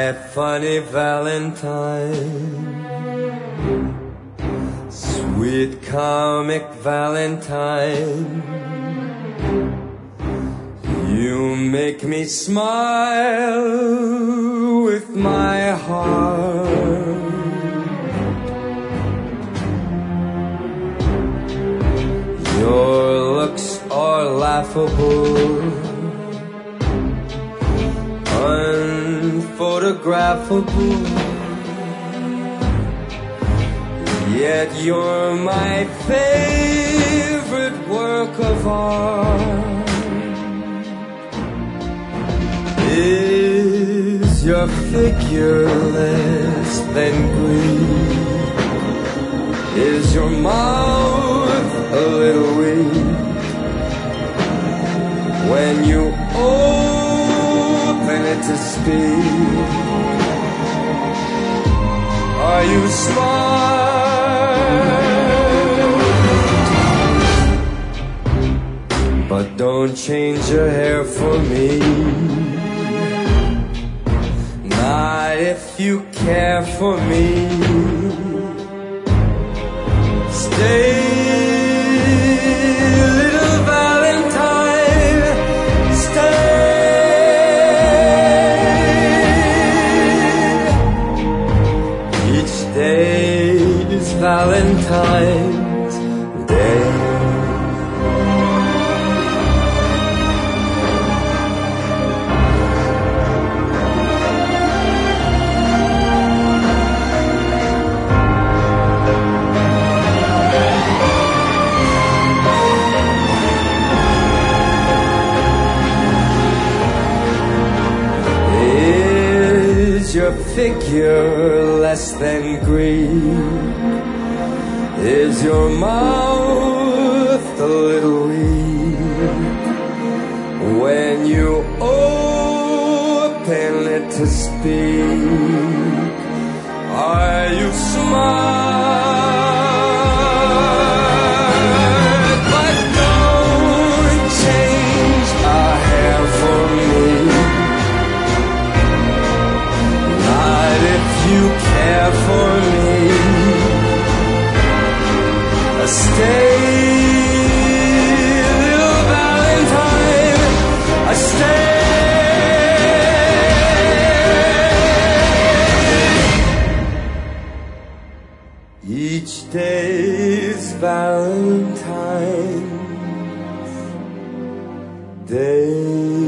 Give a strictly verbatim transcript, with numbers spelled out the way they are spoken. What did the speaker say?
My funny Valentine, sweet comic Valentine, you make me smile with my heart. Your looks are laughable, unphotographable, yet you're my favorite work of art. Is your figure less than Greek? Is your mouth a little weak when you open it to speak? Are you smart? But don't change your hair for me, not if you care for me. Stay, little Valentine, stay. Each day is Valentine's Day. Is your figure less than Greek? Is your mouth a little weak when you open it to speak? Are you smart? But don't change a hair for me, not if you care for me. Stay, little Valentine, I stay. Each day's Valentine's Day.